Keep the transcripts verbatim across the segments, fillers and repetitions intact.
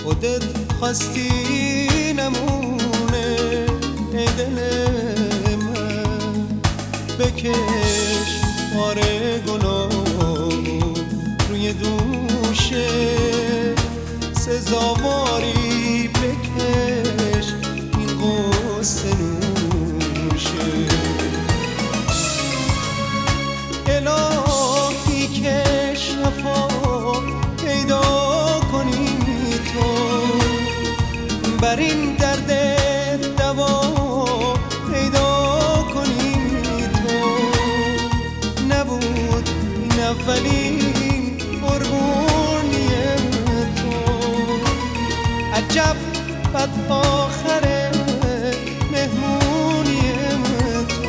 خودت خواستی نمونه ای دل من، بکش بار گناه روی دوشه، سزاواری بکش این قصه نوشه. الهی که شفا پیدا کنی تو، بر این درد دوا پیدا کنی تو. نبود این اولین قربونی تو، عجب بد آخر مهمونی تو.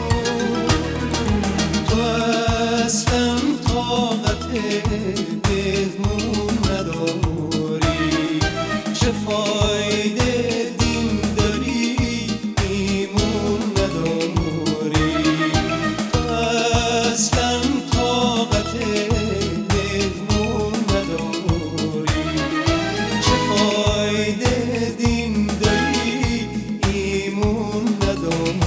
تو اصلا طاقت مهمون نداری، چه فایده دین داری ایمون نداری. تو اصلا طاقت مهمون نداری، چه فایده دین داری ایمون نداری.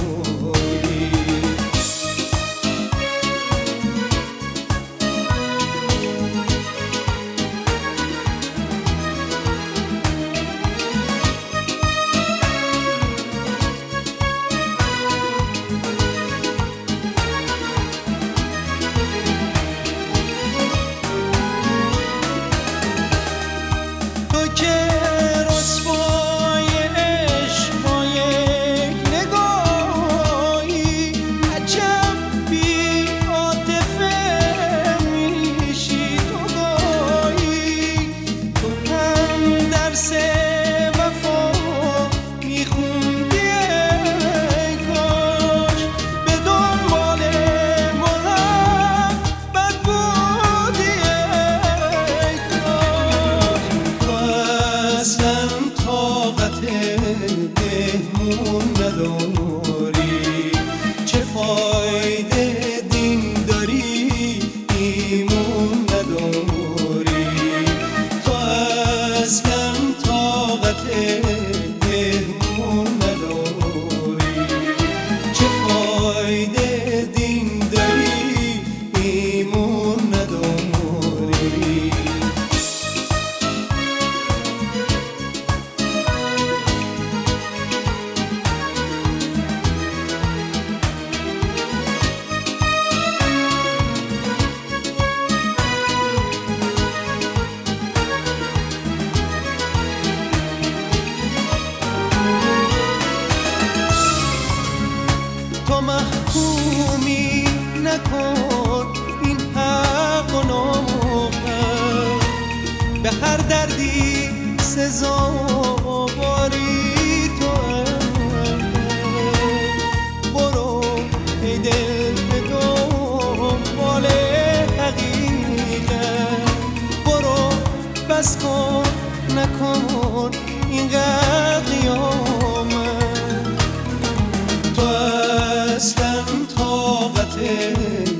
مهمون نداری، چه فایده دین داری ایمون نداری. تو اصلا طاقت مهمون نداری، چه فایده دین داری ایمون نداری. تو محکومی نکن این حق و ناموقع، به هر دردی سزاواری تو. برو ای دل به دنبال حقیقت، برو بس کن نکن اینقدر قیامت. تو اصلا طاقت